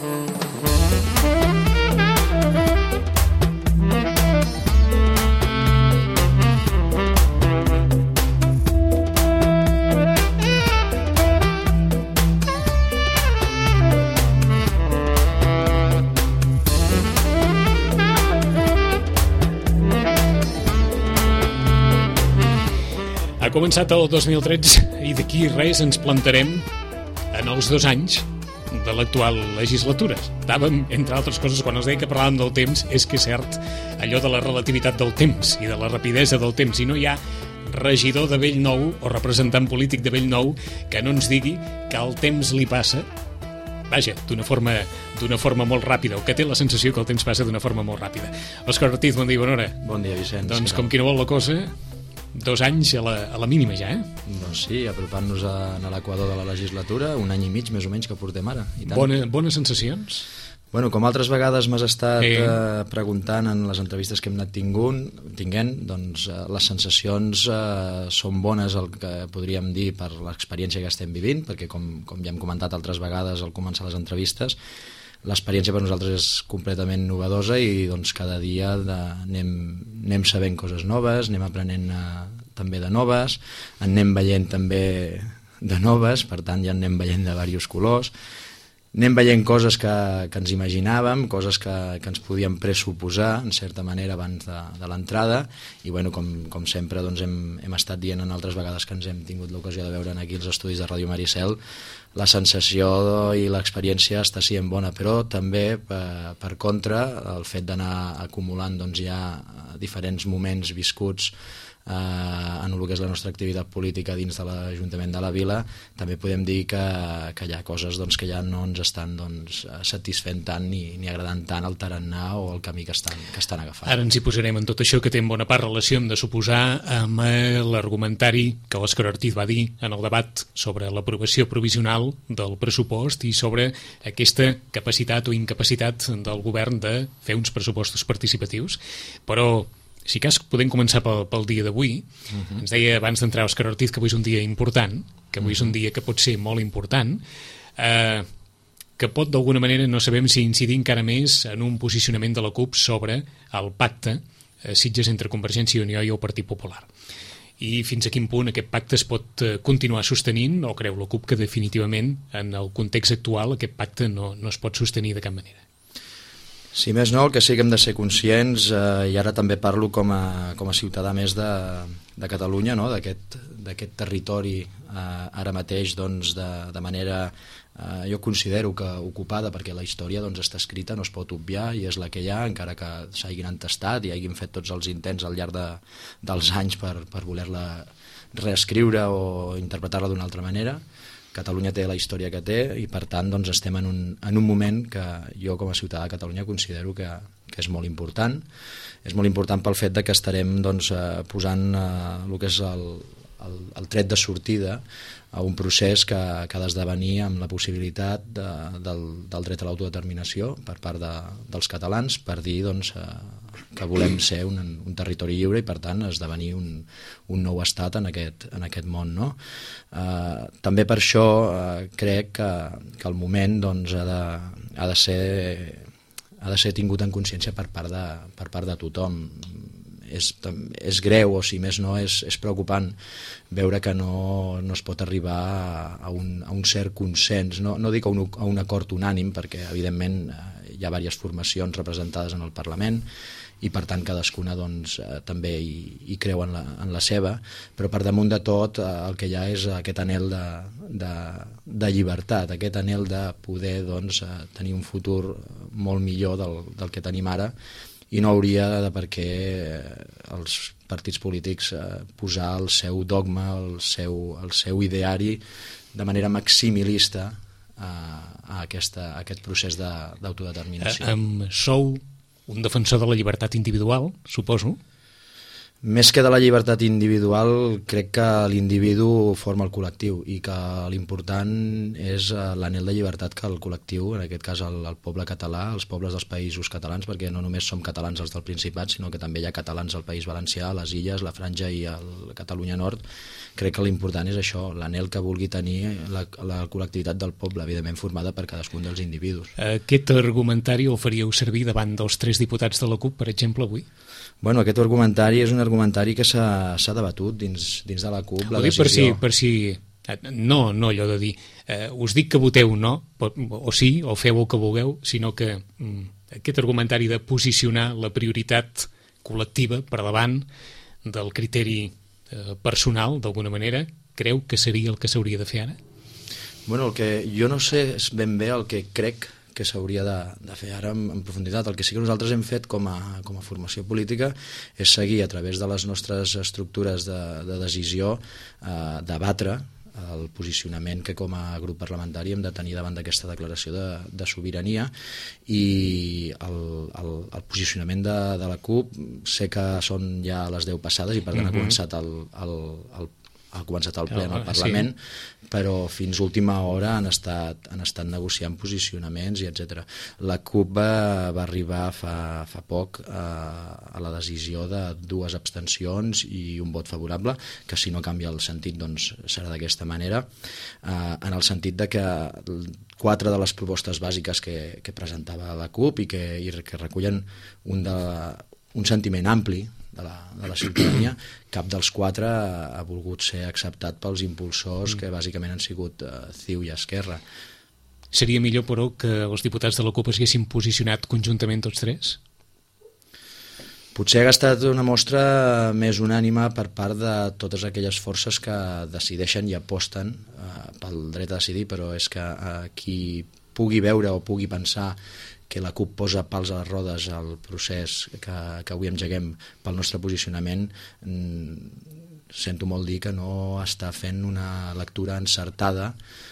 Ha començat el 2013 i d'aquí res ens plantarem en els 2 anys de l'actual legislatura. Estàvem, entre altres coses, quan es deia que parlàvem del temps, és que és cert allò de la relativitat del temps i de la rapidesa del temps, i no hi ha regidor de Bellnou o representant polític de Bellnou que no ens digui que el temps li passa, vaja, d'una forma molt ràpida, o que té la sensació que el temps passa d'una forma molt ràpida. Òscar Ortiz, bon dia, bona hora. Bon dia, Vicenç. Doncs com qui no vol la cosa, 2 anys a la mínima ja, Doncs sí, apropant-nos a l'equador de la legislatura, 1 any i mig més o menys que portem ara. I tant. Bones sensacions? Bueno, com altres vegades m'has estat preguntant en les entrevistes que hem anat tinguent, doncs les sensacions són bones, el que podríem dir, per l'experiència que estem vivint, perquè com ja hem comentat altres vegades al començar les entrevistes, l'experiència per nosaltres és completament novedosa i doncs cada dia anem sabent coses noves, anem aprenent també de noves, en anem veient també de noves, per tant ja anem veient de diversos colors, anem veient coses que ens imaginàvem, coses que ens podíem pressuposar en certa manera abans de l'entrada, i bueno, com sempre doncs hem estat dient en altres vegades que ens hem tingut l'ocasió de veure aquí els estudis de Ràdio Maricel, la sensació i l'experiència està sent bona, però també per contra el fet d'anar acumulant doncs ja diferents moments viscuts en el que és la nostra activitat política dins de l'Ajuntament de la Vila, també podem dir que hi ha coses doncs, que ja no ens estan satisfent tant ni agradant tant el tarannà o el camí que estan agafant. Ara ens hi posarem en tot això que té en bona part relació, hem de suposar, amb l'argumentari que l'Òscar Ortiz va dir en el debat sobre l'aprovació provisional del pressupost i sobre aquesta capacitat o incapacitat del govern de fer uns pressupostos participatius, però si cas podem començar pel dia d'avui. Ens deia abans d'entrar Òscar Ortiz que avui és un dia important, que avui és un dia que pot ser molt important, que pot d'alguna manera, no sabem si incidir encara més en un posicionament de la CUP sobre el pacte Sitges entre Convergència i Unió i el Partit Popular. I fins a quin punt aquest pacte es pot continuar sostenint, o creu la CUP que definitivament en el context actual aquest pacte no es pot sostenir de cap manera? Si més no, el que sí que hem de ser conscients, i ara també parlo com a ciutadà més de Catalunya, no? d'aquest territori ara mateix doncs, de manera, jo considero que ocupada, perquè la història doncs, està escrita, no es pot obviar i és la que hi ha, encara que s'hagin entestat i hagin fet tots els intents al llarg dels anys per voler-la reescriure o interpretar-la d'una altra manera. Catalunya té la història que té i per tant doncs, estem en un moment que jo com a ciutadà de Catalunya considero que és molt important. És molt important pel fet que estarem doncs, posant el que és el tret de sortida a un procés que ha d'esdevenir amb la possibilitat del dret a l'autodeterminació per part dels catalans, per dir doncs, que volem ser un territori lliure i per tant esdevenir un nou estat en aquest món. No? També per això crec que el moment doncs, ha de ser tingut en consciència per part de tothom. És greu, o si més no és preocupant veure que no es pot arribar a un cert consens, no dic a un acord unànim, perquè evidentment hi ha diverses formacions representades en el Parlament i per tant cadascuna doncs, també hi creu en la seva, però per damunt de tot el que hi ha és aquest anhel de llibertat, aquest anhel de poder doncs, tenir un futur molt millor del que tenim ara, i no hauria de per què els partits polítics posar el seu dogma, el seu ideari de manera maximilista a aquest procés d'autodeterminació. Sou un defensor de la llibertat individual, suposo? Més que de la llibertat individual, crec que l'individu forma el col·lectiu i que l'important és l'anhel de llibertat que el col·lectiu, en aquest cas el poble català, els pobles dels països catalans, perquè no només som catalans els del Principat, sinó que també hi ha catalans al País Valencià, les Illes, la Franja i el Catalunya Nord. Crec que l'important és això, l'anhel que vulgui tenir la col·lectivitat del poble, evidentment formada per cadascun dels individus. Aquest argumentari el faríeu servir davant dels 3 diputats de la CUP, per exemple, avui? Bueno, aquest argumentari és un argumentari que s'ha debatut dins de la CUP, la decisió. Per si no allò de dir us dic que voteu no, o sí, o feu el que vulgueu, sinó que aquest argumentari de posicionar la prioritat col·lectiva per davant del criteri personal, d'alguna manera, creu que seria el que s'hauria de fer ara? Bueno, el que jo no sé ben bé el que crec que s'hauria de fer ara en profunditat. El que sí que nosaltres hem fet com a formació política és seguir a través de les nostres estructures de decisió, debatre el posicionament que com a grup parlamentari hem de tenir davant d'aquesta declaració de sobirania, i el posicionament de la CUP sé que són ja les 10 passades i per tant ha començat el ple en el Parlament, sí. Però fins última hora han estat negociant posicionaments i etc. La CUP va arribar fa poc a la decisió de 2 abstencions i un vot favorable, que si no canvia el sentit doncs serà d'aquesta manera, en el sentit de que 4 de les propostes bàsiques que presentava la CUP i que recullen un sentiment ampli de la ciutadania, cap dels 4 ha volgut ser acceptat pels impulsors que bàsicament han sigut CiU i Esquerra. Seria millor, però, que els diputats de la CUP s'haguessin posicionat conjuntament tots 3? Potser ha estat una mostra més unànime per part de totes aquelles forces que decideixen i aposten pel dret a decidir, però és que qui pugui veure o pugui pensar que la CUP posa pals a les rodes al procés que avui engeguem pel nostre posicionament, sento molt dir que no està fent una lectura encertada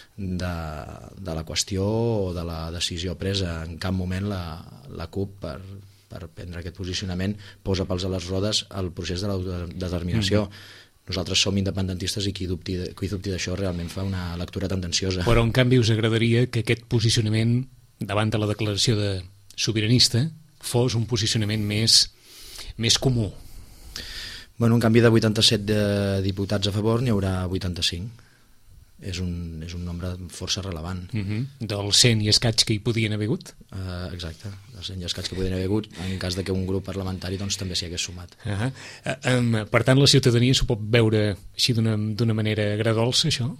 de la qüestió o de la decisió presa. En cap moment la CUP, per prendre aquest posicionament, posa pals a les rodes al procés de l'autodeterminació. Nosaltres som independentistes i qui dubti d'això realment fa una lectura tendenciosa. Però en canvi us agradaria que aquest posicionament davant de la declaració de sobiranista fos un posicionament més comú? Bueno, un canvi de 87 diputats a favor n'hi haurà 85. És un nombre força relevant. Del 100 i escaig que hi podien haver hagut? Exacte, del 100 i escaig que podien haver hagut, en cas de que un grup parlamentari doncs, també s'hi hagués sumat. Per tant, la ciutadania s'ho pot veure així d'una manera agradolça, això?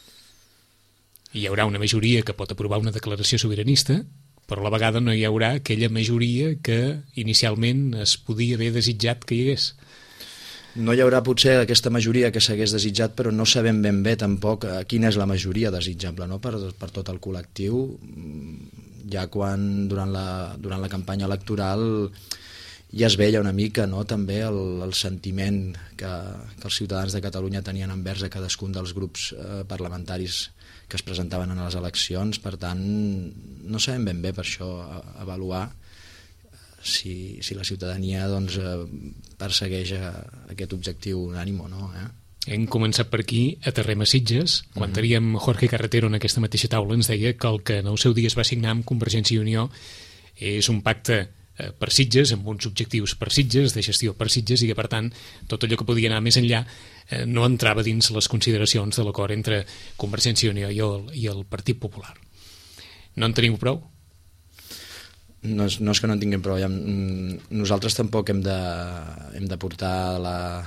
Hi haurà una majoria que pot aprovar una declaració sobiranista, però a la vegada no hi haurà aquella majoria que inicialment es podia haver desitjat que hi hagués. No hi haurà potser aquesta majoria que s'hagués desitjat, però no sabem ben bé tampoc quina és la majoria desitjable, no? per tot el col·lectiu. Ja quan durant la campanya electoral ja es veia una mica, no? També el sentiment que els ciutadans de Catalunya tenien envers a cadascun dels grups parlamentaris que es presentaven a les eleccions. Per tant, no sabem ben bé per això avaluar si la ciutadania doncs, persegueix aquest objectiu unànime o no. Hem començat per aquí, aterrem a Sitges. Quan teníem Jorge Carretero en aquesta mateixa taula ens deia que el que en el seu dia es va signar amb Convergència i Unió és un pacte per Sitges, amb uns objectius per Sitges, de gestió per Sitges, i que per tant tot allò que podia anar més enllà no entrava dins les consideracions de l'acord entre Convergència i Unió i el Partit Popular. No en teniu prou? No és que no en tinguem prou. Nosaltres tampoc hem de portar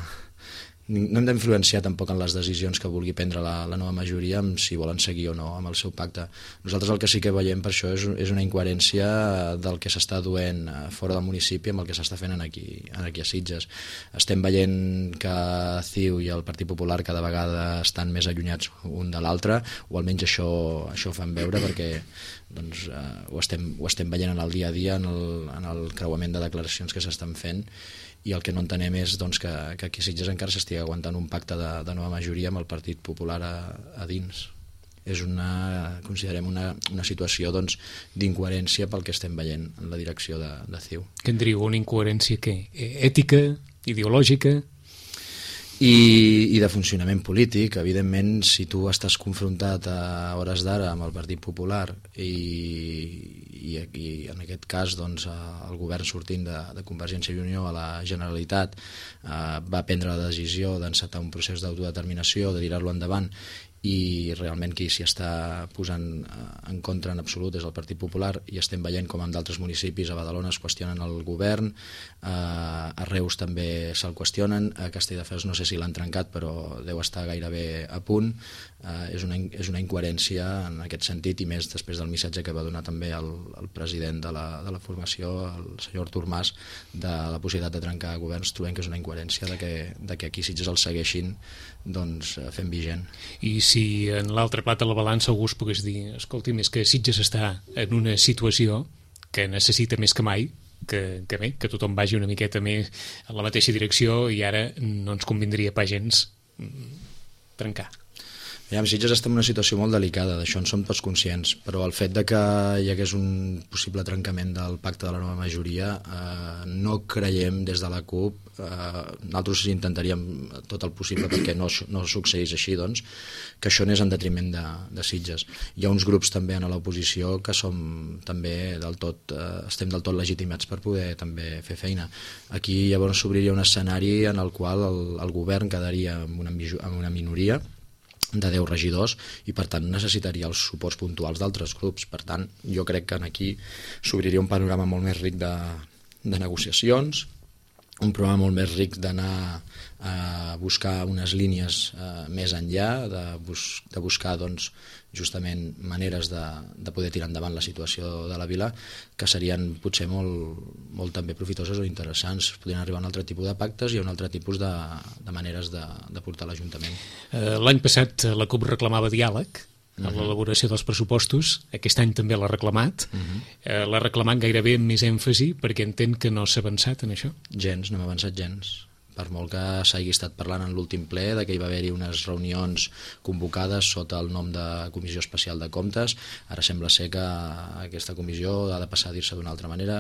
no hem d'influenciar tampoc en les decisions que vulgui prendre la nova majoria, amb si volen seguir o no amb el seu pacte. Nosaltres el que sí que veiem per això és una incoherència del que s'està duent fora del municipi amb el que s'està fent aquí a Sitges. Estem veient que CiU i el Partit Popular cada vegada estan més allunyats un de l'altre, o almenys això fan veure, perquè doncs, ho estem veient en el dia a dia, en el creuament de declaracions que s'estan fent, i el que no entenem és doncs, que aquí a Sitges encara s'estigui aguantant un pacte de nova majoria amb el Partit Popular a dins. És considerem una situació doncs, d'incoherència pel que estem veient en la direcció de CiU. Què en diu? Una incoherència què? Ètica? Ideològica? i de funcionament polític. Evidentment, si tu estàs confrontat a hores d'ara amb el Partit Popular i en aquest cas doncs, el govern sortint de Convergència i Unió a la Generalitat va prendre la decisió d'encetar un procés d'autodeterminació, de tirar-lo endavant, i realment qui s'hi està posant en contra en absolut és el Partit Popular, i estem veient com en d'altres municipis, a Badalona es qüestionen el govern, a Reus també se'l qüestionen, a Castelldefels no sé si l'han trencat però deu estar gairebé a punt. És una incoherència en aquest sentit, i més després del missatge que va donar també el president de la formació, el senyor Artur Mas, de la possibilitat de trencar governs. Trobem que és una incoherència de que aquí Sitges el segueixin doncs, fent vigent. I si en l'altre plat de la balança algú es pogués dir, escolti'm, és que Sitges està en una situació que necessita més que mai que tothom vagi una miqueta més en la mateixa direcció, i ara no ens convindria pas gens trencar. Sitges està en una situació molt delicada, d'això en som tots conscients, però el fet de que hi hagués un possible trencament del pacte de la nova majoria no creiem des de la CUP, nosaltres intentaríem tot el possible perquè no succeís així, doncs, que això anés en detriment de Sitges. Hi ha uns grups també a l'oposició que som també estem del tot legitimats per poder també fer feina. Aquí llavors s'obriria un escenari en el qual el govern quedaria amb una minoria de 10 regidors, i per tant necessitaria els suports puntuals d'altres grups. Per tant, jo crec que aquí s'obriria un panorama molt més ric de negociacions, un programa molt més ric d'anar a buscar unes línies més enllà, de buscar doncs, justament maneres de poder tirar endavant la situació de la vila, que serien potser molt també profitoses o interessants. Podrien arribar a un altre tipus de pactes i a un altre tipus de maneres de portar l'Ajuntament. L'any passat la CUP reclamava diàleg en l'elaboració dels pressupostos, aquest any també l'ha reclamat, l'ha reclamat gairebé amb més èmfasi perquè entén que no s'ha avançat en això? Gens, no hem avançat gens. Per molt que s'hagi estat parlant en l'últim ple de que hi va haver-hi unes reunions convocades sota el nom de Comissió Especial de Comptes, ara sembla ser que aquesta comissió ha de passar a dir-se d'una altra manera.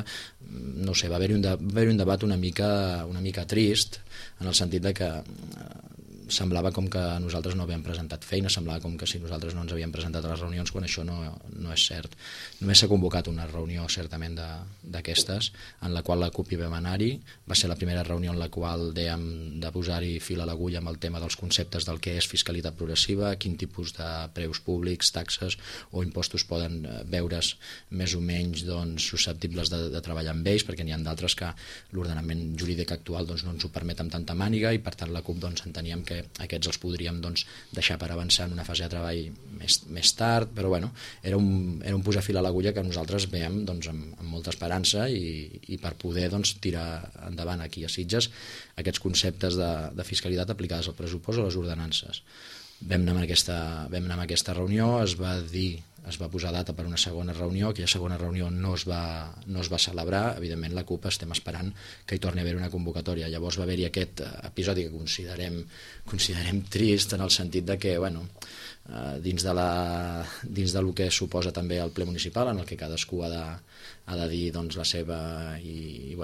No sé, va haver-hi un debat una mica trist, en el sentit de que semblava com que nosaltres no havíem presentat feina, semblava com que si nosaltres no ens havíem presentat a les reunions, quan això no és cert. Només s'ha convocat una reunió certament d'aquestes, en la qual la CUP hi vam anar-hi. Va ser la primera reunió en la qual dèiem de posar-hi fil a l'agulla amb el tema dels conceptes del que és fiscalitat progressiva, quin tipus de preus públics, taxes o impostos poden veure's més o menys doncs, susceptibles de treballar amb ells, perquè n'hi ha d'altres que l'ordenament jurídic actual doncs, no ens ho permet amb tanta màniga, i per tant la CUP doncs, enteníem que aquests els podríem doncs, deixar per avançar en una fase de treball més tard, però bueno, era un posar fil a l'agulla que nosaltres veiem doncs, amb molta esperança, i per poder doncs, tirar endavant aquí a Sitges aquests conceptes de fiscalitat aplicades al pressupost o a les ordenances. Vam anar a aquesta reunió, es va posar data per una segona reunió. Aquella segona reunió no es va celebrar. Evidentment la CUP estem esperant que hi torni a haver una convocatòria. Llavors va haver-hi aquest episodi que considerem trist, en el sentit de que dins del que suposa també el ple municipal, en el que cadascú ha de dir doncs, la seva, i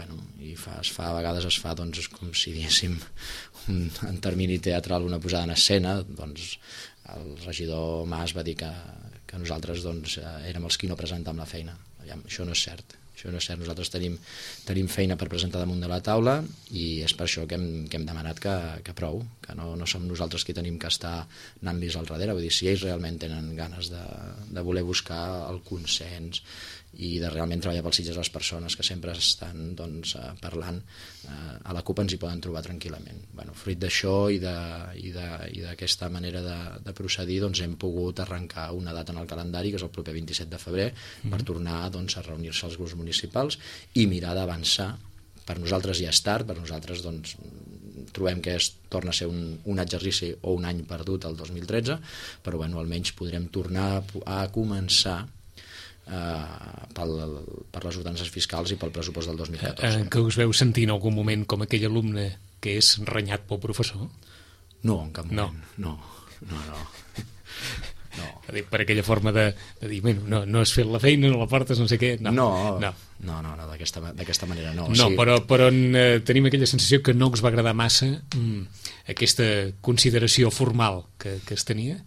a vegades es fa doncs, com si diguéssim en termini teatral una posada en escena. Doncs el regidor Mas va dir que nosaltres doncs, érem els qui no presentàvem la feina. Això no és cert. Nosaltres tenim feina per presentar damunt de la taula, i és per això que hem demanat que prou, que no som nosaltres qui tenim que estar anant-los al darrere. Vull dir, si ells realment tenen ganes de voler buscar el consens i de realment treballar pels Sitges les persones que sempre estan doncs, parlant, a la CUP ens hi poden trobar tranquil·lament. Fruit d'això i d'aquesta manera de procedir, doncs, hem pogut arrencar una data en el calendari, que és el proper 27 de febrer, per tornar doncs, a reunir-se als grups municipals i mirar d'avançar. Per nosaltres ja és tard, per nosaltres doncs, trobem que torna a ser un exercici o un any perdut el 2013, però almenys podrem tornar a començar per les ordenances fiscals i pel pressupost del 2014. Que us veu sentir en algun moment com aquell alumne que és renyat pel professor? No, en cap moment. No. Per aquella forma de dir, bueno, no has fet la feina, no la portes, no sé què. No, d'aquesta manera no. No, però tenim aquella sensació que no us va agradar massa aquesta consideració formal que es tenia.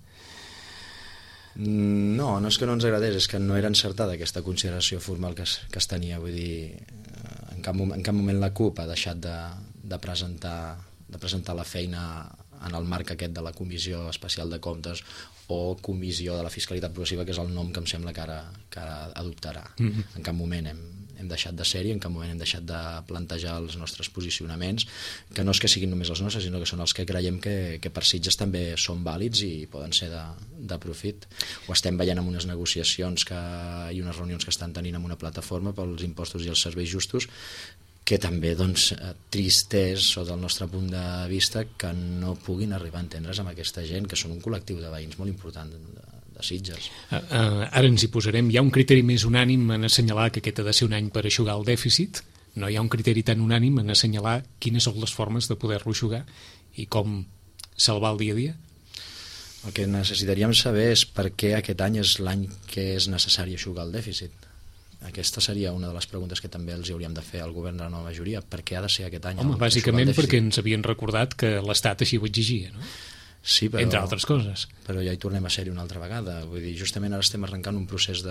No és que no ens agradés, és que no era encertada aquesta consideració formal que es tenia. Vull dir, en cap moment la CUP ha deixat de presentar la feina en el marc aquest de la Comissió Especial de Comptes o Comissió de la Fiscalitat Progressiva, que és el nom que em sembla que ara adoptarà. En cap moment hem deixat de ser-hi, en cap moment hem deixat de plantejar els nostres posicionaments, que no és que siguin només els nostres, sinó que són els que creiem que per Sitges també són vàlids i poden ser de profit. Ho estem veient en unes negociacions i unes reunions que estan tenint amb una plataforma pels impostos i els serveis justos, que també, trist és, sota el nostre punt de vista, que no puguin arribar a entendre's amb aquesta gent, que són un col·lectiu de veïns molt important de Sitges. Ara ens hi posarem. Hi ha un criteri més unànim en assenyalar que aquest ha de ser un any per eixugar el dèficit? No hi ha un criteri tan unànim en assenyalar quines són les formes de poder-lo eixugar i com salvar el dia a dia? El que necessitaríem saber és per què aquest any és l'any que és necessari eixugar el dèficit. Aquesta seria una de les preguntes que també els hauríem de fer al govern de la nova majoria. Per què ha de ser aquest any? Home, bàsicament perquè ens havien recordat que l'Estat així ho exigia, no? Sí, però, entre altres coses. Però ja hi tornem a ser-hi una altra vegada. Vull dir, justament ara estem arrencant un procés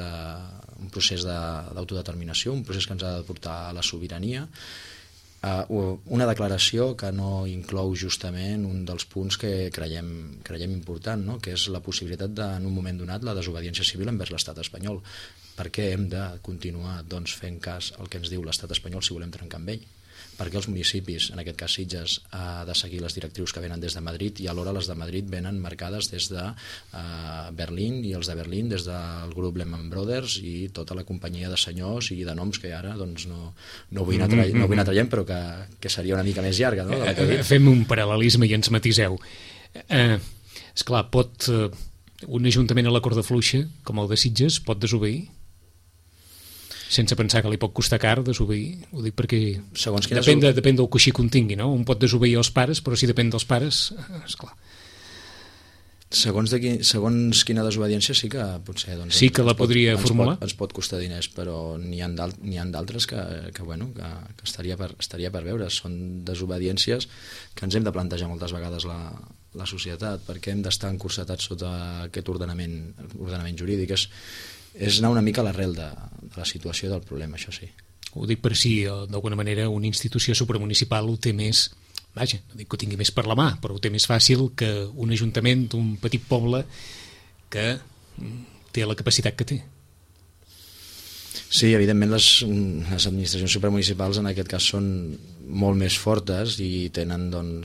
d'autodeterminació, un procés que ens ha de portar a la sobirania, una declaració que no inclou justament un dels punts que creiem important, no? Que és la possibilitat de, en un moment donat, la desobediència civil envers l'estat espanyol. Per què hem de continuar fent cas al que ens diu l'estat espanyol si volem trencar amb ell? Perquè els municipis, en aquest cas Sitges, ha de seguir les directrius que venen des de Madrid i alhora les de Madrid venen marcades des de Berlín i els de Berlín des del grup Lehman Brothers i tota la companyia de senyors i de noms que ara no vull anar traient però que seria una mica més llarga, no? Fem un paral·lelisme i ens matiseu. Esclar, pot un ajuntament a la corda fluixa com el de Sitges pot desobeir? Sense pensar que li pot costar car desobeir. Ho dic perquè depèn del coixí que tingui, no? Un pot desobeir els pares, però si depèn dels pares, esclar. Segons quina desobediència sí que potser sí que la podria formular. Ens pot costar diners, però n'hi ha d'altres que estaria per veure. Són desobediències que ens hem de plantejar moltes vegades la societat, perquè hem d'estar encursetats sota aquest ordenament jurídic. És anar una mica a l'arrel de la situació del problema, això sí. Ho dic per si, d'alguna manera, una institució supramunicipal ho té més, vaja, no dic que ho tingui més per la mà, però ho té més fàcil que un ajuntament d'un petit poble que té la capacitat que té. Sí, evidentment les administracions supramunicipals en aquest cas són molt més fortes i tenen,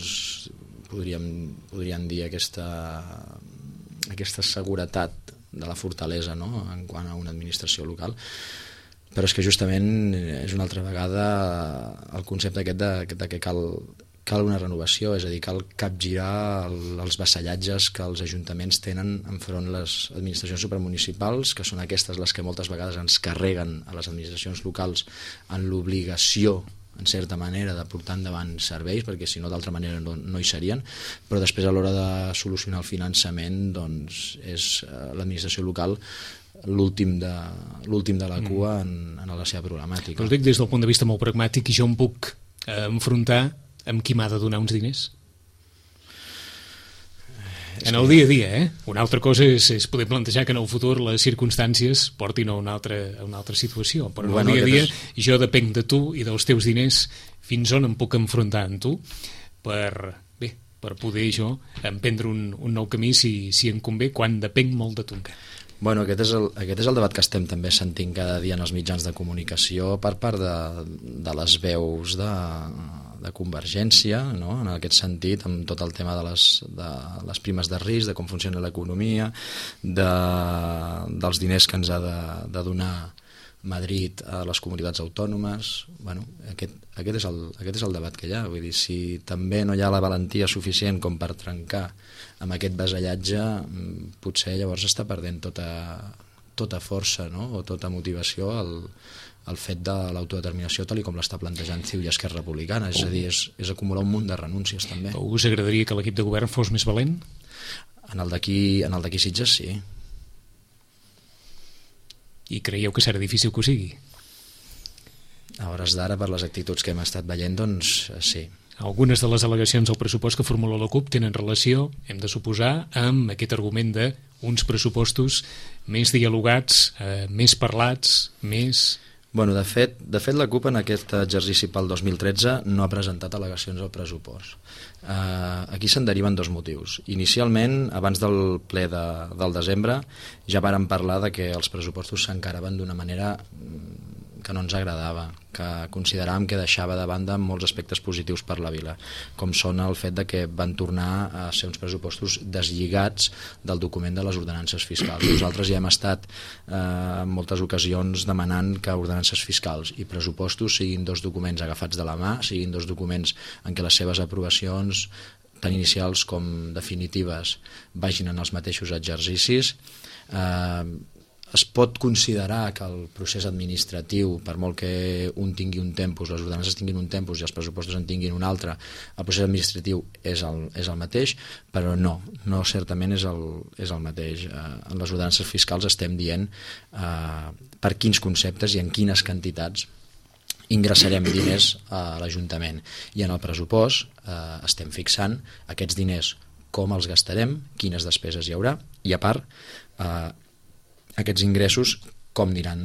podríem dir, aquesta seguretat de la fortalesa, no?, en quant a una administració local, però és que justament és una altra vegada el concepte aquest de que cal una renovació, és a dir, cal capgirar els vassallatges que els ajuntaments tenen enfront les administracions supramunicipals, que són aquestes les que moltes vegades ens carreguen a les administracions locals en l'obligació, en certa manera, de portar endavant serveis, perquè si no d'altra manera no hi serien, però després a l'hora de solucionar el finançament és l'administració local l'últim de la cua en la seva problemàtica. Us dic des del punt de vista molt pragmàtic i jo em puc enfrontar amb qui m'ha de donar uns diners. En el dia a dia, Una altra cosa és poder plantejar que en el futur les circumstàncies portin a una altra situació, però en el dia a dia jo depenc de tu i dels teus diners fins on em puc enfrontar amb tu per poder jo emprendre un nou camí si em convé, quan depenc molt de tu encara. Bueno, aquest és el debat que estem també sentint cada dia en els mitjans de comunicació per part de les veus de Convergència, no?, en aquest sentit, amb tot el tema de les primes de risc, de com funciona l'economia, dels diners que ens ha de donar Madrid a les comunitats autònomes. Bueno, aquest és el debat que hi ha. Vull dir, si també no hi ha la valentia suficient com per trencar amb aquest vasallatge, potser llavors està perdent tota força, no?, o tota motivació el fet de l'autodeterminació tal com l'està plantejant CiU i Esquerra Republicana. És a dir, és acumular un munt de renúncies també. Us agradaria que l'equip de govern fos més valent? En el d'aquí Sitges sí. I creieu que serà difícil que ho sigui? A hores d'ara, per les actituds que hem estat veient, doncs sí. Algunes de les al·legacions al pressupost que formula la CUP tenen relació, hem de suposar, amb aquest argument d'uns pressupostos més dialogats, més parlats, més... Bueno, de fet, la CUP en aquest exercici pel 2013 no ha presentat al·legacions al pressupost. Aquí se'n deriven dos motius. Inicialment, abans del ple del desembre, ja vàrem parlar de que els pressupostos s'encaraven d'una manera que no ens agradava, que consideràvem que deixava de banda molts aspectes positius per la vila, com són el fet de que van tornar a ser uns pressupostos deslligats del document de les ordenances fiscals. Nosaltres ja hem estat en moltes ocasions demanant que ordenances fiscals i pressupostos siguin dos documents agafats de la mà, siguin dos documents en què les seves aprovacions, tant inicials com definitives, vagin en els mateixos exercicis. Es pot considerar que el procés administratiu, per molt que un tingui un tempus, les ordenances tinguin un tempus i els pressupostos en tinguin un altre, el procés administratiu és el mateix, però no certament és el mateix. En les ordenances fiscals estem dient per quins conceptes i en quines quantitats ingressarem diners a l'Ajuntament, i en el pressupost estem fixant aquests diners, com els gastarem, quines despeses hi haurà, i a part aquests ingressos com aniran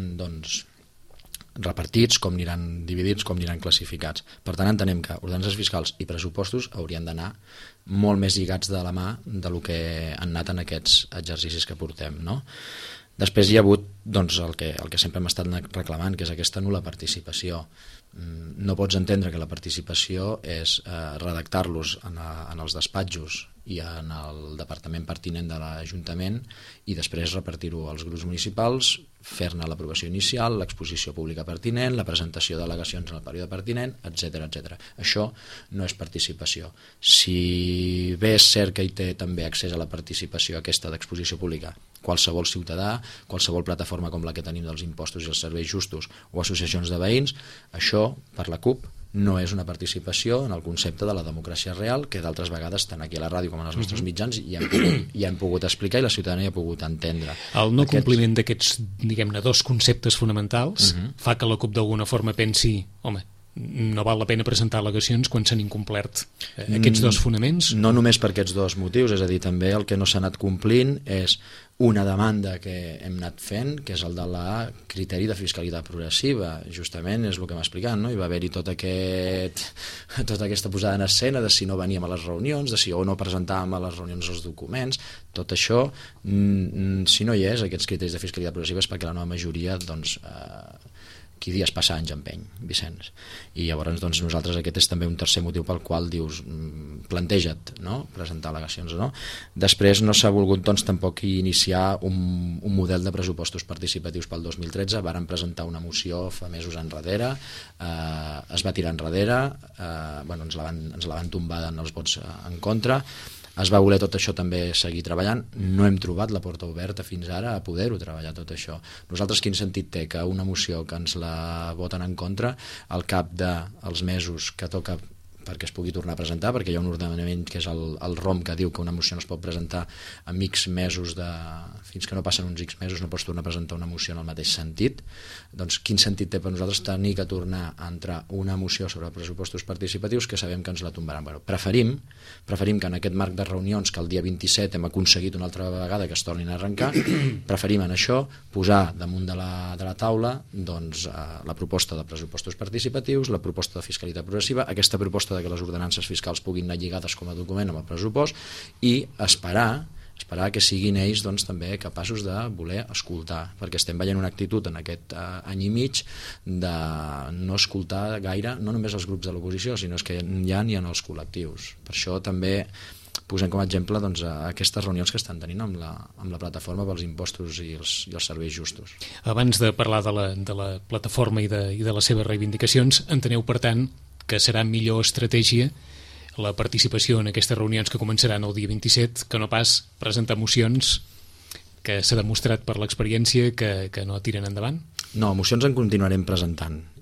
repartits, com aniran dividits, com aniran classificats. Per tant, entenem que ordenances fiscals i pressupostos haurien d'anar molt més lligats de la mà del que han anat en aquests exercicis que portem, no? Després hi ha hagut el que sempre hem estat reclamant, que és aquesta nul·la participació. No pots entendre que la participació és redactar-los en els despatxos i en el departament pertinent de l'Ajuntament i després repartir-ho als grups municipals, fer-ne l'aprovació inicial, l'exposició pública pertinent, la presentació d'al·legacions en el període pertinent, etc. Això no és participació. Si bé és cert que hi té també accés a la participació aquesta d'exposició pública qualsevol ciutadà, qualsevol plataforma com la que tenim dels impostos i els serveis justos o associacions de veïns, això per la CUP no és una participació en el concepte de la democràcia real, que d'altres vegades tant aquí a la ràdio com en els nostres mitjans ja hem pogut explicar i la ciutadania ha pogut entendre. El no compliment d'aquests, diguem-ne, dos conceptes fonamentals fa que la CUP d'alguna forma pensi, home, no val la pena presentar al·legacions quan s'han incomplert aquests dos fonaments? No només per aquests dos motius, és a dir, també el que no s'ha anat complint és una demanda que hem anat fent, que és el de la criteri de fiscalitat progressiva. Justament és el que m'ha explicat, no? Hi va haver-hi tota aquesta posada en escena de si no veníem a les reunions, de si o no presentàvem a les reunions els documents. Tot això, si no hi és, aquests criteris de fiscalitat progressiva, és perquè la nova majoria, qui dies passa anys empeny, Vicenç. I llavors nosaltres aquest és també un tercer motiu pel qual dius, planteja't, no?, presentar al·legacions o no. Després no s'ha volgut tampoc iniciar un model de pressupostos participatius pel 2013. Vàrem presentar una moció fa mesos enrere, es va tirar enrere, ens la van tombar en els vots en contra. Es va voler tot això també seguir treballant. No hem trobat la porta oberta fins ara a poder-ho treballar tot això. Nosaltres quin sentit té que una moció que ens la voten en contra al cap dels mesos que toca perquè es pugui tornar a presentar, perquè hi ha un ordenament que és el ROM que diu que una moció no es pot presentar en X mesos, fins que no passen uns X mesos no pots tornar a presentar una moció en el mateix sentit. Doncs quin sentit té per nosaltres tenir que tornar a entrar una moció sobre pressupostos participatius que sabem que ens la tombaran? Preferim que en aquest marc de reunions que el dia 27 hem aconseguit una altra vegada que es tornin a arrencar, preferim en això posar damunt de la taula la proposta de pressupostos participatius, la proposta de fiscalitat progressiva, aquesta proposta de que les ordenances fiscals puguin anar lligades com a document amb el pressupost i esperar que siguin ells també capaços de voler escoltar, perquè estem veient una actitud en aquest any i mig de no escoltar gaire, no només els grups de l'oposició, sinó que ja ni en els col·lectius. Per això també posem com a exemple aquestes reunions que estan tenint amb la plataforma pels impostos i els serveis justos. Abans de parlar de la plataforma i de les seves reivindicacions, enteneu, per tant, que serà millor estratègia la participació en aquestes reunions que començaran el dia 27 que no pas presentar mocions que s'ha demostrat per l'experiència que no tiren endavant? No, mocions en continuarem presentant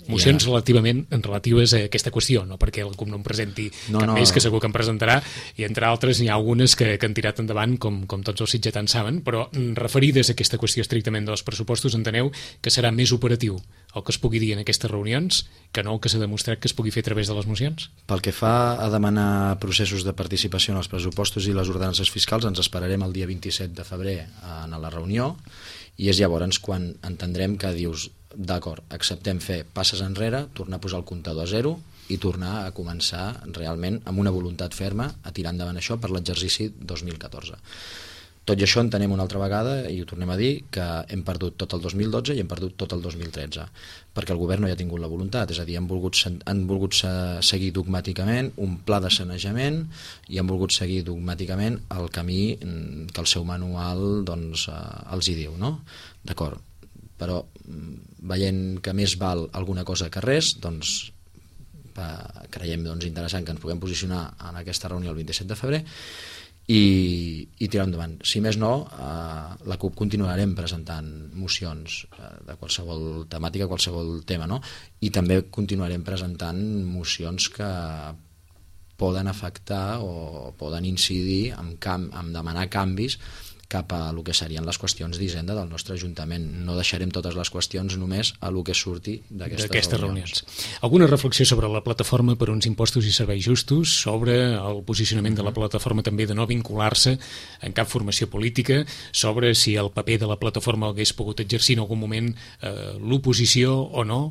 Mocions relatives a aquesta qüestió, no perquè la CUP no en presenti cap més, que segur que en presentarà, i entre altres n'hi ha algunes que han tirat endavant, com tots els sitgetans saben, però referides a aquesta qüestió estrictament dels pressupostos, enteneu que serà més operatiu el que es pugui dir en aquestes reunions que no el que s'ha demostrat que es pugui fer a través de les mocions? Pel que fa a demanar processos de participació en els pressupostos i les ordenances fiscals, ens esperarem el dia 27 de febrer a la reunió, i és llavors quan entendrem que dius, d'acord, acceptem fer passes enrere, tornar a posar el comptador a zero i tornar a començar realment amb una voluntat ferma a tirar endavant això per l'exercici 2014. Tot i això entenem una altra vegada, i ho tornem a dir, que hem perdut tot el 2012 i hem perdut tot el 2013, perquè el govern no hi ha tingut la voluntat, és a dir, han volgut seguir dogmàticament un pla de sanejament i han volgut seguir dogmàticament el camí que el seu manual doncs, els hi diu, no? D'acord, però veient que més val alguna cosa que res, doncs creiem interessant que ens puguem posicionar en aquesta reunió el 27 de febrer i tirar endavant. Si més no, la CUP continuarem presentant mocions de qualsevol temàtica, qualsevol tema, no? I també continuarem presentant mocions que poden afectar o poden incidir en demanar canvis cap a el que serien les qüestions d'Hisenda del nostre Ajuntament. No deixarem totes les qüestions només a el que surti d'aquestes reunions. Alguna reflexió sobre la plataforma per uns impostos i serveis justos, sobre el posicionament de la plataforma també de no vincular-se en cap formació política, sobre si el paper de la plataforma hagués pogut exercir en algun moment l'oposició o no?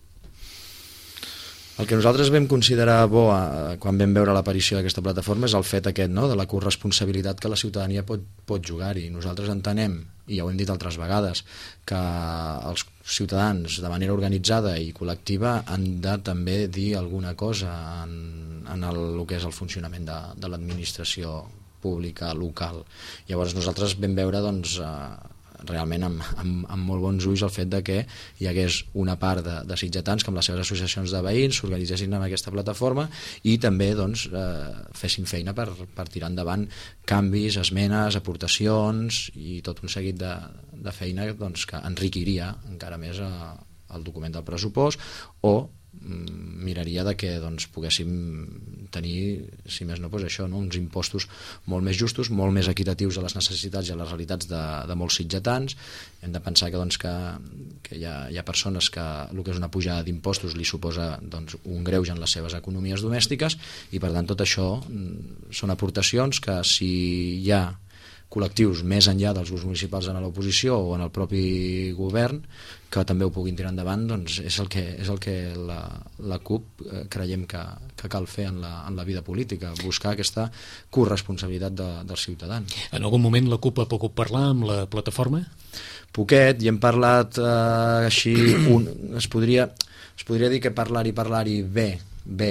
El que nosaltres vam considerar bo quan vam veure l'aparició d'aquesta plataforma és el fet aquest, no?, de la corresponsabilitat que la ciutadania pot jugar-hi. Nosaltres entenem, i ja ho hem dit altres vegades, que els ciutadans de manera organitzada i col·lectiva han de també dir alguna cosa en el que és el funcionament de l'administració pública local. Llavors nosaltres vam veure doncs, realment amb molt bons ulls el fet de que hi hagués una part de sitgetans que amb les seves associacions de veïns s'organitzessin en aquesta plataforma i també doncs, fessin feina per tirar endavant canvis, esmenes, aportacions i tot un seguit de feina doncs, que enriquiria encara més el document del pressupost o miraria de que doncs, poguéssim tenir, si més no, doncs això, no? Uns impostos molt més justos, molt més equitatius a les necessitats i a les realitats de molts sitgetans. Hem de pensar que, doncs, que hi ha persones que el que és una pujada d'impostos li suposa doncs, un greuge en les seves economies domèstiques i per tant tot això són aportacions que si hi ha col·lectius més enllà dels grups municipals en l'oposició o en el propi govern que també ho puguin tirar endavant, doncs és el que la CUP creiem que cal fer en la vida política, buscar aquesta corresponsabilitat dels ciutadans. En algun moment la CUP ha pogut parlar amb la plataforma? Poquet, i hem parlat així, es podria dir que parlar-hi bé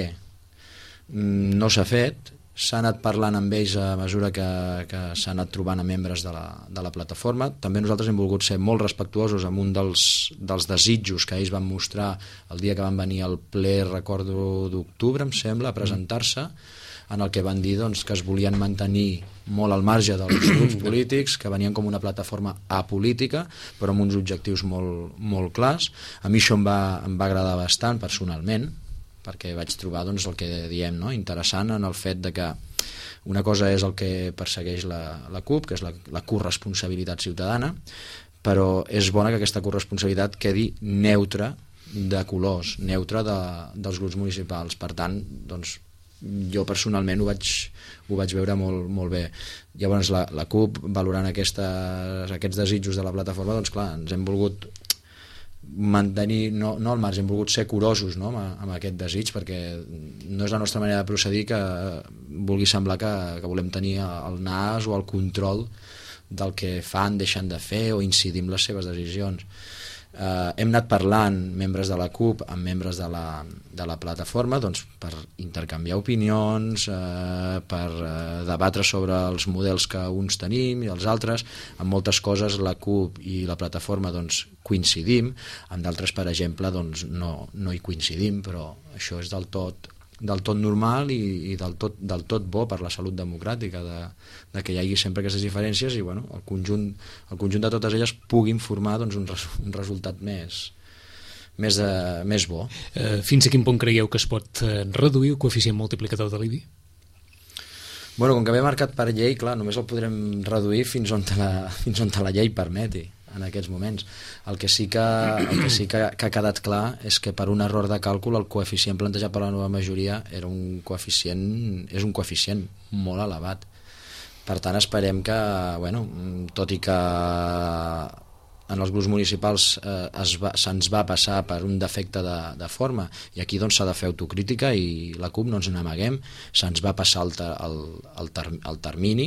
no s'ha fet. S'ha anat parlant amb ells a mesura que s'ha anat trobant a membres de la plataforma. També nosaltres hem volgut ser molt respectuosos amb un dels desitjos que ells van mostrar el dia que van venir al ple, recordo d'octubre, em sembla, a presentar-se, en el que van dir doncs, que es volien mantenir molt al marge dels grups polítics, que venien com una plataforma apolítica, però amb uns objectius molt, molt clars. A mi això em va agradar bastant personalment, perquè vaig trobar doncs, el que diem, no? Interessant en el fet de que una cosa és el que persegueix la CUP, que és la corresponsabilitat ciutadana, però és bona que aquesta corresponsabilitat quedi neutra de colors, neutra dels grups municipals. Per tant, doncs, jo personalment ho vaig veure molt, molt bé. Llavors la CUP, valorant aquests desitjos de la plataforma, doncs clar, ens hem volgut mantenir, no al marge, hem volgut ser curosos, no?, amb aquest desig, perquè no és la nostra manera de procedir que vulgui semblar que volem tenir el nas o el control del que fan, deixen de fer o incidir en les seves decisions. Hem anat parlant, membres de la CUP amb membres de la plataforma, doncs, per intercanviar opinions, per debatre sobre els models que uns tenim i els altres. En moltes coses la CUP i la plataforma doncs, coincidim, en d'altres, per exemple, doncs, no hi coincidim, però això és del tot normal i del tot bo per la salut democràtica, de que hi hagi sempre aquestes diferències i bueno, el conjunt de totes elles puguin formar doncs, un resultat més bo. Fins a quin punt creieu que es pot reduir el coeficient multiplicador de l'IBI? Bueno, com que ve marcat per llei, clar, només el podrem reduir fins on la llei permeti en aquests moments. El que sí que ha quedat clar és que per un error de càlcul el coeficient plantejat per la nova majoria és un coeficient molt elevat. Per tant, esperem que, bueno, tot i que en els grups municipals se'ns va passar per un defecte de forma, i aquí doncs s'ha de fer autocrítica, i la CUP no ens n'amaguem, se'ns va passar el termini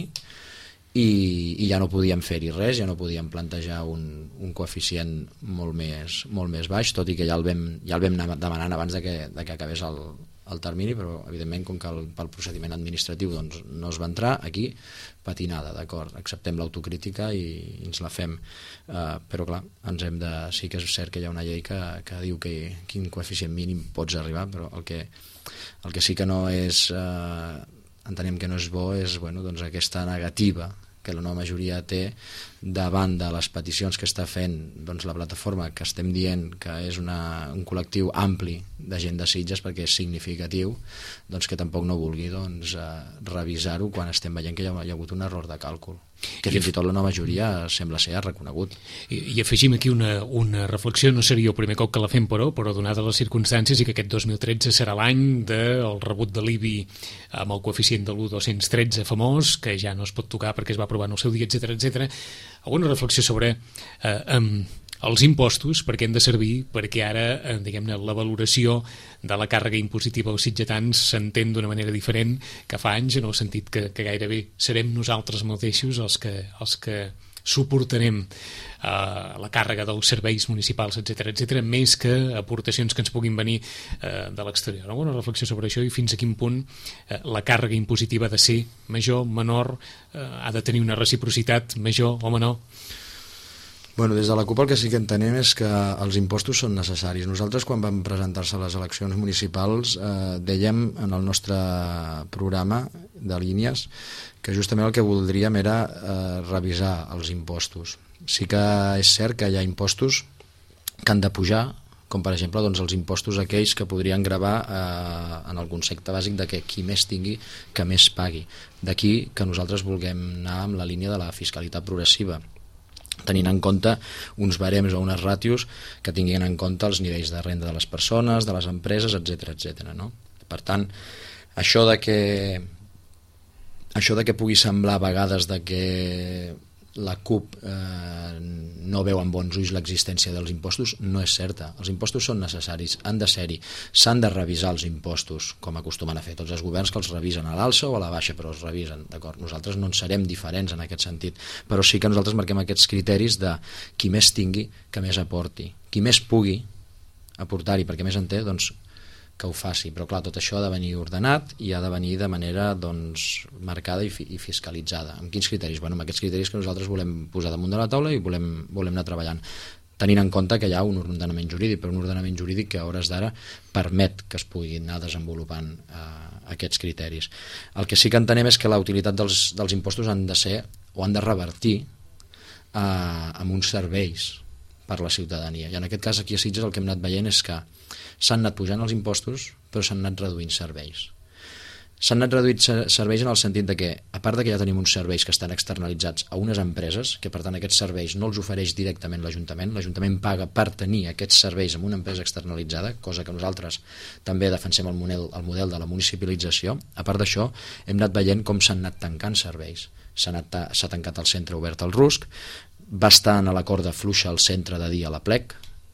i ja no podíem fer-hi res, ja no podíem plantejar un coeficient molt més baix, tot i que ja el vam anar demanant abans de que acabés el termini, però evidentment com que pel procediment administratiu doncs, no es va entrar, aquí patinada, d'acord, acceptem l'autocrítica i ens la fem, però clar, sí que és cert que hi ha una llei que diu quin coeficient mínim pots arribar, però el que sí que no és, entenem que no és bo, és doncs aquesta negativa que la nova majoria té davant de les peticions que està fent doncs, la plataforma, que estem dient que és un col·lectiu ampli de gent de Sitges, perquè és significatiu, doncs que tampoc no vulgui revisar-ho quan estem veient que hi ha hagut un error de càlcul, que fins i tot la nova majoria sembla ser reconegut. I afegim aquí una reflexió, no seria el primer cop que la fem, però donades les circumstàncies i que aquest 2013 serà l'any del rebut de l'IBI amb el coeficient de l'1,213 famós, que ja no es pot tocar perquè es va aprovar en el seu dia, etc. Alguna reflexió sobre els impostos, per què han de servir, perquè ara, diguem-ne, la valoració de la càrrega impositiva als sitgetans s'entén d'una manera diferent que fa anys, en el sentit que gairebé serem nosaltres mateixos els que suportarem la càrrega dels serveis municipals, etc., més que aportacions que ens puguin venir de l'exterior. Alguna reflexió sobre això i fins a quin punt la càrrega impositiva ha de ser major, menor, ha de tenir una reciprocitat major o menor? Bueno, des de la CUP el que sí que entenem és que els impostos són necessaris. Nosaltres, quan vam presentar-se a les eleccions municipals, dèiem en el nostre programa de línies que justament el que voldríem era revisar els impostos. Sí que és cert que hi ha impostos que han de pujar, com per exemple doncs, els impostos aquells que podrien gravar en el concepte bàsic de que qui més tingui, que més pagui. D'aquí que nosaltres vulguem anar amb la línia de la fiscalitat progressiva, tenint en compte uns barems o unes ràtios que tinguin en compte els nivells de renda de les persones, de les empreses, etc. No? Per tant, això de que pugui semblar a vegades de que la CUP no veu amb bons ulls l'existència dels impostos, no és certa. Els impostos són necessaris, han de ser-hi, s'han de revisar els impostos, com acostumen a fer tots els governs, que els revisen a l'alça o a la baixa, però els revisen, d'acord? Nosaltres no en serem diferents en aquest sentit, però sí que nosaltres marquem aquests criteris de qui més tingui, que més aporti. Qui més pugui aportar-hi, perquè més en té, doncs que ho faci, però clar, tot això ha de venir ordenat i ha de venir de manera doncs, marcada i fiscalitzada. Amb quins criteris? Bueno, amb aquests criteris que nosaltres volem posar damunt de la taula i volem anar treballant, tenint en compte que hi ha un ordenament jurídic, però un ordenament jurídic que a hores d'ara permet que es puguin anar desenvolupant aquests criteris. El que sí que entenem és que la utilitat dels impostos han de ser o han de revertir amb uns serveis per la ciutadania, i en aquest cas aquí a Sitges el que hem anat veient és que s'han anat pujant els impostos però s'han anat reduint serveis. S'han anat reduint serveis en el sentit de que, a part de que ja tenim uns serveis que estan externalitzats a unes empreses, que per tant aquests serveis no els ofereix directament l'Ajuntament paga per tenir aquests serveis amb una empresa externalitzada, cosa que nosaltres també defensem el model de la municipalització. A part d'això, hem anat veient com s'han anat tancant serveis. S'ha tancat el centre obert al Rusc, va estar a la corda fluixa al centre de dia a la Plec,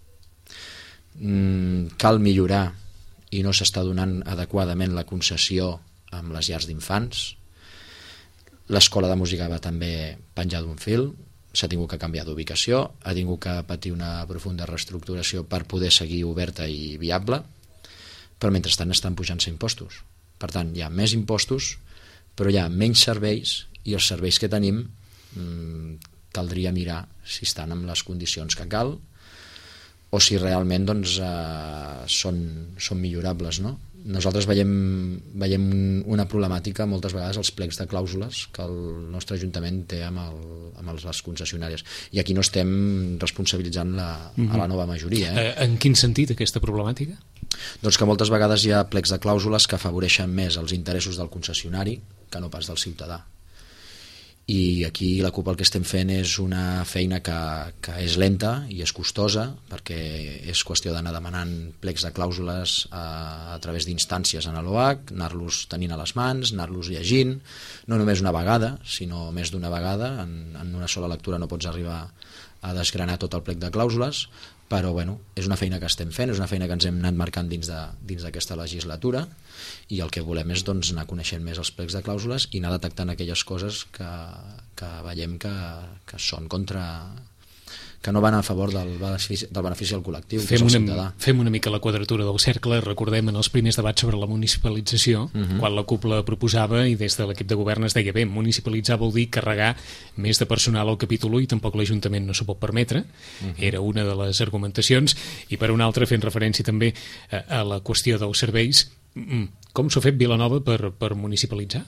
cal millorar i no s'està donant adequadament la concessió amb les llars d'infants, l'escola de música va també penjar d'un fil, s'ha tingut que canviar d'ubicació, ha tingut que patir una profunda reestructuració per poder seguir oberta i viable, però mentrestant estan pujant-se impostos. Per tant, hi ha més impostos, però hi ha menys serveis, i els serveis que tenim caldria mirar si estan en les condicions que cal o si realment doncs, són millorables, no? Nosaltres veiem una problemàtica moltes vegades als plecs de clàusules que el nostre Ajuntament té amb les concessionàries, i aquí no estem responsabilitzant a la nova majoria. En quin sentit aquesta problemàtica? Doncs que moltes vegades hi ha plecs de clàusules que afavoreixen més els interessos del concessionari que no pas del ciutadà. I aquí la CUP el que estem fent és una feina que és lenta i és costosa, perquè és qüestió d'anar demanant plecs de clàusules a través d'instàncies en l'OAC, anar-los tenint a les mans, anar-los llegint, no només una vegada, sinó més d'una vegada. En una sola lectura no pots arribar a desgranar tot el plec de clàusules, però bueno, és una feina que estem fent, és una feina que ens hem anat marcant dins d'aquesta legislatura, i el que volem és doncs, anar coneixent més els plecs de clàusules i anar detectant aquelles coses que veiem que són que no van a favor del benefici del col·lectiu, que és el ciutadà. Fem una mica la quadratura del cercle. Recordem en els primers debats sobre la municipalització, quan la CUP la proposava i des de l'equip de govern es deia, bé, municipalitzar vol dir carregar més de personal al capítol 1 i tampoc l'Ajuntament no s'ho pot permetre. Era una de les argumentacions. I per una altra, fent referència també a la qüestió dels serveis, com s'ha fet Vilanova per municipalitzar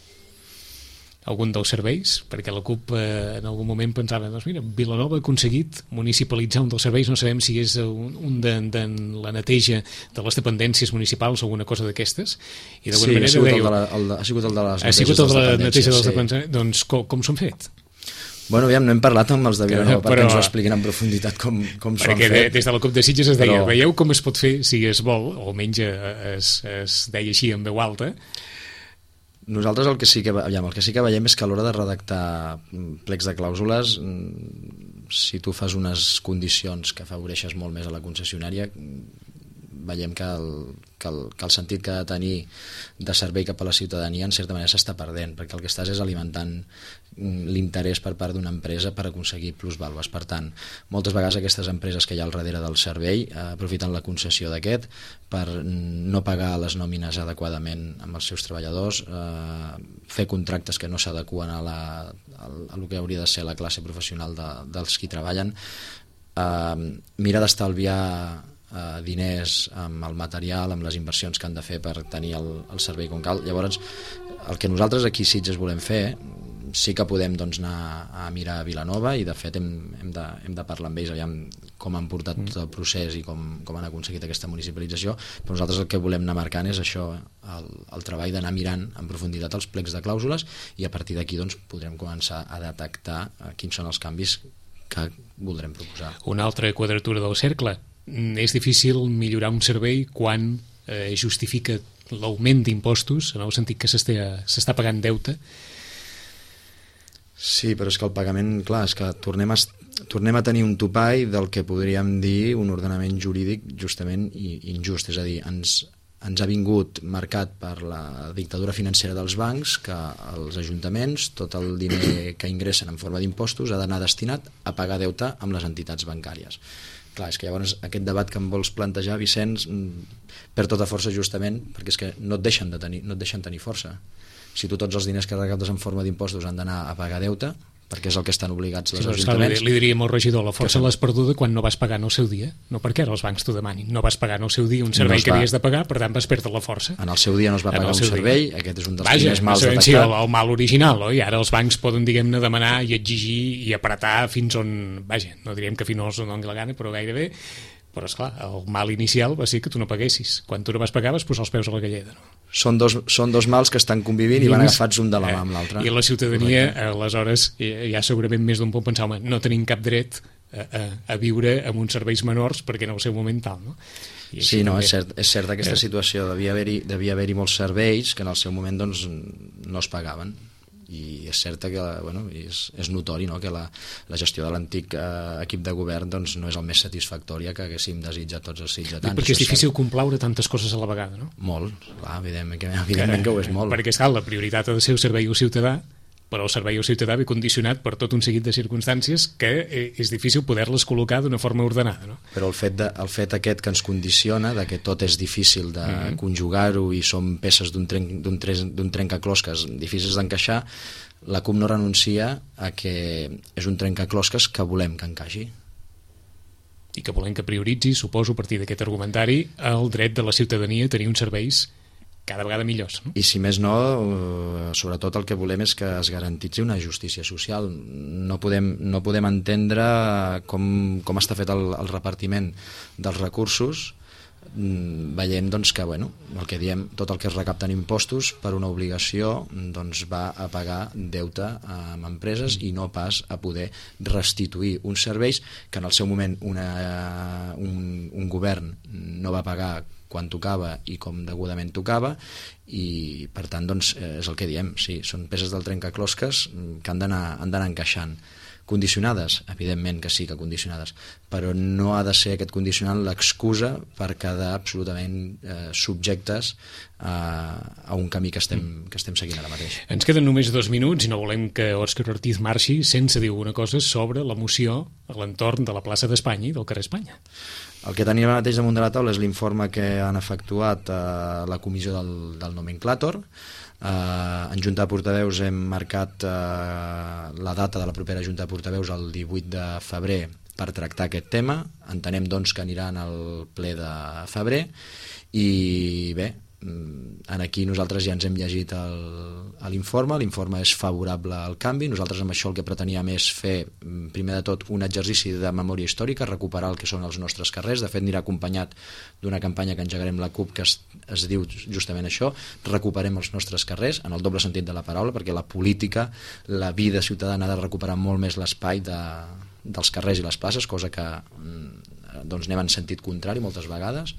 algun dels serveis? Perquè la CUP en algun moment pensava, doncs mira, Vilanova ha aconseguit municipalitzar un dels serveis, no sabem si és un de la neteja de les dependències municipals o alguna cosa d'aquestes, i d'alguna manera ha sigut el de les neteges de les dependències. Doncs com s'han fet? Bueno, aviam, no hem parlat amb els de Vilanova perquè ens ho expliquin en profunditat com s'ho han fet. Perquè des de la CUP de Sitges es deia, veieu com es pot fer si es vol, o almenys es deia així en veu alta. Nosaltres el que sí que veiem és que a l'hora de redactar plecs de clàusules, si tu fas unes condicions que afavoreixes molt més a la concessionària, veiem que el sentit que ha de tenir de servei cap a la ciutadania en certa manera s'està perdent, perquè el que estàs és alimentant l'interès per part d'una empresa per aconseguir plusvàlues. Per tant, moltes vegades aquestes empreses que hi ha al darrere del servei aprofiten la concessió d'aquest per no pagar les nòmines adequadament amb els seus treballadors, fer contractes que no s'adeqüen a el que hauria de ser la classe professional dels qui treballen, mirar d'estalviar diners amb el material, amb les inversions que han de fer per tenir el servei com cal. Llavors, el que nosaltres aquí a Sitges volem fer, sí que podem anar a mirar a Vilanova, i de fet hem de parlar amb ells aviam com han portat tot el procés i com han aconseguit aquesta municipalització, però nosaltres el que volem anar marcant és això, el treball d'anar mirant en profunditat els plecs de clàusules, i a partir d'aquí podrem començar a detectar quins són els canvis que voldrem proposar. Una altra quadratura del cercle: és difícil millorar un servei quan justifica l'augment d'impostos, en el sentit que s'està pagant deute. Sí, però és que el pagament, clar, és que tornem a tenir un topall del que podríem dir un ordenament jurídic justament injust, és a dir, ens ha vingut marcat per la dictadura financera dels bancs que els ajuntaments, tot el diner que ingressen en forma d'impostos ha d'anar destinat a pagar deute amb les entitats bancàries. Clar, és que llavors aquest debat que em vols plantejar, Vicenç, perd tota força justament perquè és que no et deixen tenir força. Si tu tots els diners que recaptes en forma d'impostos han d'anar a pagar deute, perquè és el que estan obligats els ajuntaments. Li diríem al regidor, la força l'has perduda quan no vas pagar en el seu dia, no perquè ara els bancs t'ho demanin, no vas pagar en el seu dia un servei que havies de pagar, per tant vas perdre la força. En el seu dia no es va pagar un servei, aquest és un dels primers mals detectats. Sí, el mal original, oi? Ara els bancs poden, diguem-ne, demanar i exigir i apretar fins on, no diríem que fins on els doni la gana, però gairebé. Però, esclar, el mal inicial va ser que tu no paguessis. Quan tu no vas pagar vas posar els peus a la galleda, no? Són dos mals que estan convivint i van agafats un de la mà amb l'altre. I la ciutadania, aleshores, ja segurament més d'un punt pensava, no tenim cap dret a viure amb uns serveis menors perquè en el seu moment tal, no? Sí, no, és cert aquesta situació. Devia haver-hi molts serveis que en el seu moment doncs, no es pagaven. I és cert que és notori, no?, que la gestió de l'antic equip de govern doncs, no és el més satisfactòria que haguéssim desitjat tots els sitgetans. Perquè és difícil complaure tantes coses a la vegada, no? Molt, clar, evidentment que ho és molt. Perquè, esclar, la prioritat ha de ser el servei al ciutadà, però el servei al ciutadà ve condicionat per tot un seguit de circumstàncies que és difícil poder-les col·locar d'una forma ordenada, no? Però el fet aquest que ens condiciona, de que tot és difícil de conjugar-ho i som peces d'un trencaclosques difícils d'encaixar, la CUP no renuncia a que és un trencaclosques que volem que encaixi. i que volem que prioritzi, suposo, a partir d'aquest argumentari, el dret de la ciutadania a tenir uns serveis cada vegada millors. No? I si més no, sobretot el que volem és que es garantitzi una justícia social. No podem entendre com està fet el repartiment dels recursos veient doncs, que el que diem, tot el que es recapta en impostos per una obligació doncs, va a pagar deute amb empreses i no pas a poder restituir uns serveis que en el seu moment un govern no va pagar quan tocava i com degudament tocava, i per tant doncs, és el que diem, sí, són peces del trencaclosques que han d'anar encaixant. Condicionades, evidentment que sí que condicionades, però no ha de ser aquest condicionant l'excusa per quedar absolutament subjectes a un camí que estem seguint ara mateix. Ens queden només 2 minuts i no volem que Òscar Ortiz marxi sense dir alguna cosa sobre la moció a l'entorn de la plaça d'Espanya i del carrer Espanya. El que tenim ara mateix damunt de la taula és l'informe que han efectuat la comissió del nomenclàtor. En Junta de Portaveus hem marcat la data de la propera Junta de Portaveus el 18 de febrer per tractar aquest tema. Entenem doncs que aniran al ple de febrer i bé, aquí nosaltres ja ens hem llegit l'informe és favorable al canvi. Nosaltres amb això el que preteníem és fer primer de tot un exercici de memòria històrica, recuperar el que són els nostres carrers. De fet anirà acompanyat d'una campanya que engegarem la CUP que es diu justament això, recuperem els nostres carrers en el doble sentit de la paraula, perquè la política, la vida ciutadana ha de recuperar molt més l'espai dels carrers i les places, cosa que doncs, anem en sentit contrari moltes vegades.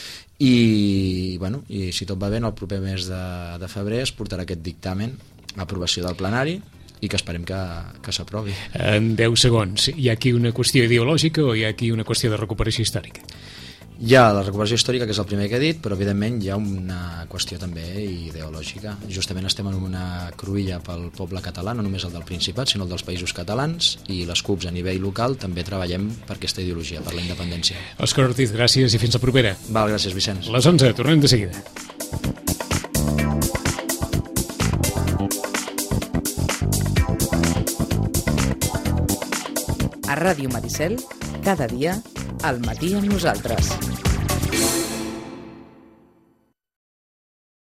I si tot va bé, el proper mes de febrer es portarà aquest dictamen a aprovació del plenari i que esperem que s'aprovi. En 10 segons, hi ha aquí una qüestió ideològica o hi ha aquí una qüestió de recuperació històrica? Hi ha la recuperació històrica, que és el primer que he dit, però evidentment hi ha una qüestió també ideològica. Justament estem en una cruïlla pel poble català, no només el del Principat, sinó el dels països catalans, i les CUPs a nivell local també treballem per aquesta ideologia, per la independència. Òscar Ortiz, gràcies i fins la propera. Val, gràcies, Vicenç. A les 11, tornem de seguida. A Ràdio Maricel, cada dia, al matí amb nosaltres.